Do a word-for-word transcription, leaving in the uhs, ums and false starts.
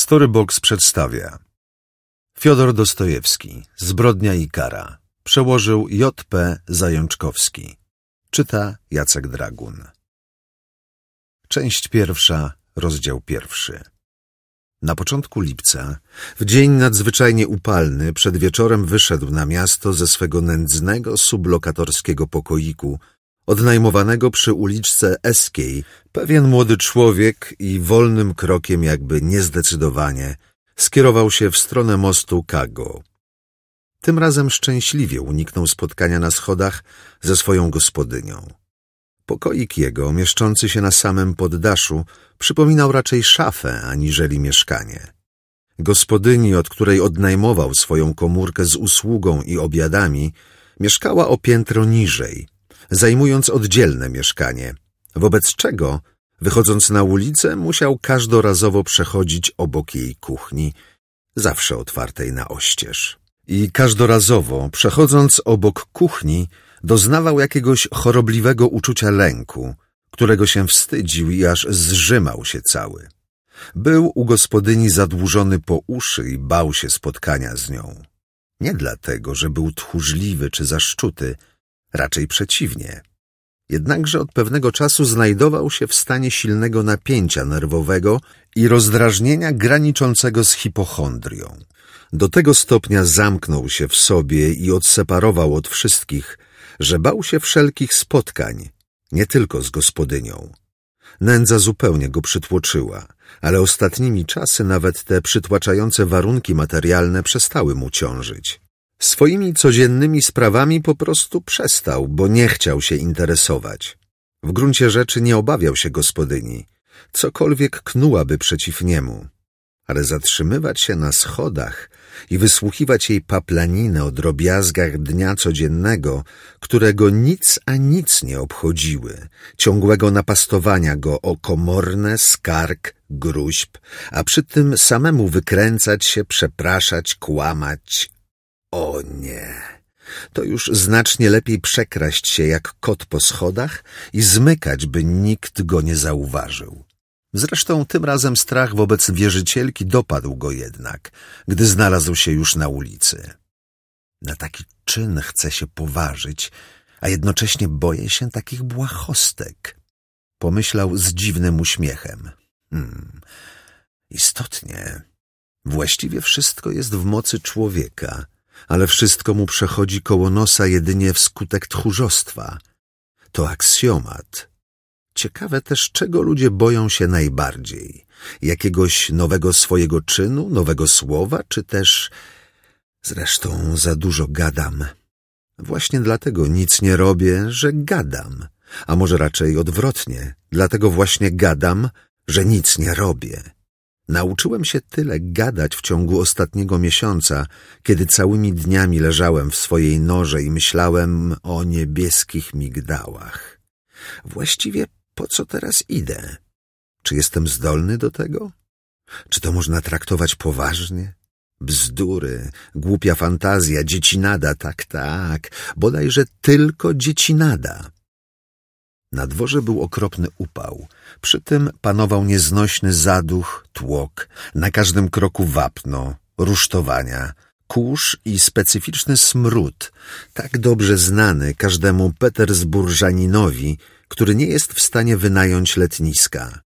Storybox przedstawia Fiodor Dostojewski, Zbrodnia i kara. Przełożył J P Zajączkowski. Czyta Jacek Dragun. Część pierwsza, rozdział pierwszy. Na początku lipca, w dzień nadzwyczajnie upalny, przed wieczorem wyszedł na miasto ze swego nędznego, sublokatorskiego pokoiku, odnajmowanego przy uliczce Eskiej, pewien młody człowiek i wolnym krokiem, jakby niezdecydowanie, skierował się w stronę mostu Kago. Tym razem szczęśliwie uniknął spotkania na schodach ze swoją gospodynią. Pokoik jego, mieszczący się na samym poddaszu, przypominał raczej szafę aniżeli mieszkanie. Gospodyni, od której odnajmował swoją komórkę z usługą i obiadami, mieszkała o piętro niżej, zajmując oddzielne mieszkanie, wobec czego, wychodząc na ulicę, musiał każdorazowo przechodzić obok jej kuchni, zawsze otwartej na oścież. I każdorazowo, przechodząc obok kuchni, doznawał jakiegoś chorobliwego uczucia lęku, którego się wstydził i aż zżymał się cały. Był u gospodyni zadłużony po uszy i bał się spotkania z nią. Nie dlatego, że był tchórzliwy czy zaszczuty, raczej przeciwnie. Jednakże od pewnego czasu znajdował się w stanie silnego napięcia nerwowego i rozdrażnienia graniczącego z hipochondrią. Do tego stopnia zamknął się w sobie i odseparował od wszystkich, że bał się wszelkich spotkań, nie tylko z gospodynią. Nędza zupełnie go przytłoczyła, ale ostatnimi czasy nawet te przytłaczające warunki materialne przestały mu ciążyć. Swoimi codziennymi sprawami po prostu przestał, bo nie chciał się interesować. W gruncie rzeczy nie obawiał się gospodyni, cokolwiek knułaby przeciw niemu. Ale zatrzymywać się na schodach i wysłuchiwać jej paplaninę o drobiazgach dnia codziennego, którego nic a nic nie obchodziły, ciągłego napastowania go o komorne, skarg, gruźb, a przy tym samemu wykręcać się, przepraszać, kłamać. O nie! To już znacznie lepiej przekraść się jak kot po schodach i zmykać, by nikt go nie zauważył. Zresztą tym razem strach wobec wierzycielki dopadł go jednak, gdy znalazł się już na ulicy. Na taki czyn chce się poważyć, a jednocześnie boję się takich błahostek, pomyślał z dziwnym uśmiechem. Hmm, istotnie, właściwie wszystko jest w mocy człowieka, ale wszystko mu przechodzi koło nosa jedynie wskutek tchórzostwa. To aksjomat. Ciekawe też, czego ludzie boją się najbardziej. Jakiegoś nowego swojego czynu, nowego słowa, czy też... Zresztą za dużo gadam. Właśnie dlatego nic nie robię, że gadam. A może raczej odwrotnie, dlatego właśnie gadam, że nic nie robię. Nauczyłem się tyle gadać w ciągu ostatniego miesiąca, kiedy całymi dniami leżałem w swojej norze i myślałem o niebieskich migdałach. Właściwie po co teraz idę? Czy jestem zdolny do tego? Czy to można traktować poważnie? Bzdury, głupia fantazja, dziecinada, tak, tak, bodajże tylko dziecinada. Na dworze był okropny upał, przy tym panował nieznośny zaduch, tłok, na każdym kroku wapno, rusztowania, kurz i specyficzny smród, tak dobrze znany każdemu petersburżaninowi, który nie jest w stanie wynająć letniska.